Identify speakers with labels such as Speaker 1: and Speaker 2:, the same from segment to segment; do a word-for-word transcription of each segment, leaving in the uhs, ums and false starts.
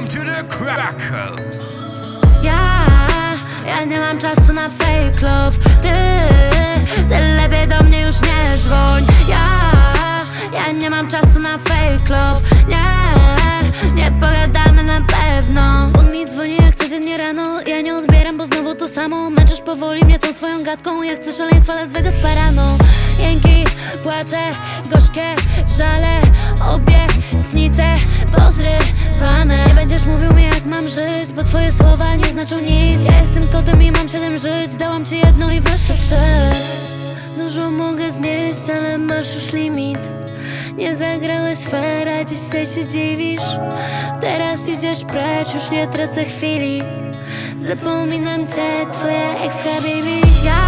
Speaker 1: Welcome to the Crackers.
Speaker 2: Ja, ja nie mam czasu na fake love. Ty, ty lepiej do mnie już nie dzwoń. Ja, ja nie mam czasu na fake love. Nie, nie pogadamy na pewno. On mi dzwoni jak codziennie rano. Ja nie odbieram, bo znowu to samo. Męczysz powoli mnie tą swoją gadką. Ja chcę szaleństwa Las Vegas paraną. Jęki, płacze, gorzkie żale, obietnice pozrywane. Nie będziesz mówił mi jak mam żyć, bo twoje słowa nie znaczą nic. Ja jestem kotem i mam siedem żyć. Dałam ci jedno i wyższy cel. Dużo mogę znieść, ale masz już limit. Nie zagrałeś fair, a dzisiaj się dziwisz. Teraz idziesz precz, już nie tracę chwili. Zapominam cię, twoja ex-habibi. Ja,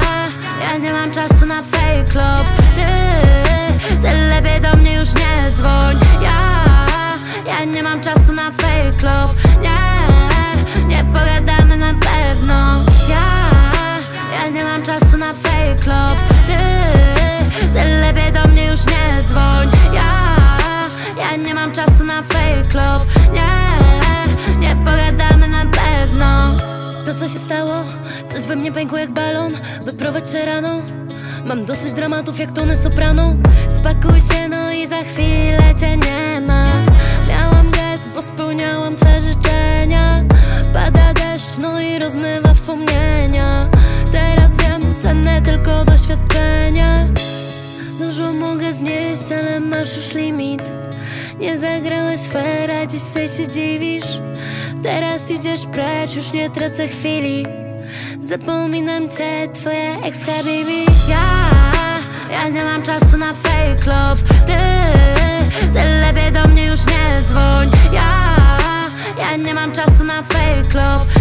Speaker 2: ja nie mam czasu na fake love. Ty, ty lepiej do mnie już nie dzwoń. Ja, ja nie mam czasu na fake love. Nie, nie pogadamy na pewno. Ja, ja nie mam czasu na fake love. Ty, ty lepiej do mnie już nie dzwoń. Ja, ja nie mam czasu na fake love. Nie, nie pogadamy na pewno. To co się stało? Coś we mnie pękło jak balon. Wyprowadź się rano. Mam dosyć dramatów jak tony soprano. Spakuj się, no i za chwilę cię nie ma. Miałam gest, bo spełniałam twe życzenia. Pada deszcz, no i rozmywa wspomnienia. Teraz wiem, cenę tylko doświadczenia. Dużo mogę znieść, ale masz już limit. Nie zagrałeś fair, a dzisiaj się dziwisz. Teraz idziesz precz, już nie tracę chwili. Zapominam cię, twoja ex-habibi. Ja, ja nie mam czasu na fake love. Ty, ty lepiej do mnie już nie dzwoń. Ja, ja nie mam czasu na fake love.